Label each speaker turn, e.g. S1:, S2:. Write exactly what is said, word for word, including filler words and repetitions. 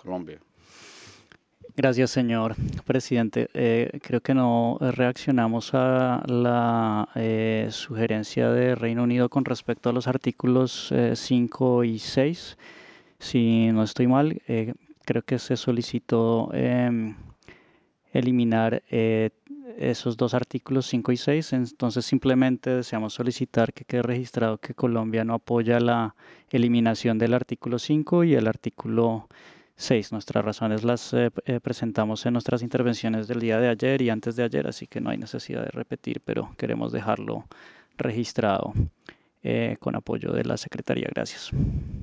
S1: Colombia.
S2: Gracias, señor presidente. Eh, creo que no reaccionamos a la eh, sugerencia de Reino Unido con respecto a los artículos eh, cinco y seis. Si no estoy mal, eh, creo que se solicitó em, eliminar eh, esos dos artículos cinco y seis. Entonces simplemente deseamos solicitar que quede registrado que Colombia no apoya la eliminación del artículo cinco y el artículo seis. Nuestras razones las eh, eh, presentamos en nuestras intervenciones del día de ayer y antes de ayer, así que no hay necesidad de repetir, pero queremos dejarlo registrado eh, con apoyo de la Secretaría. Gracias.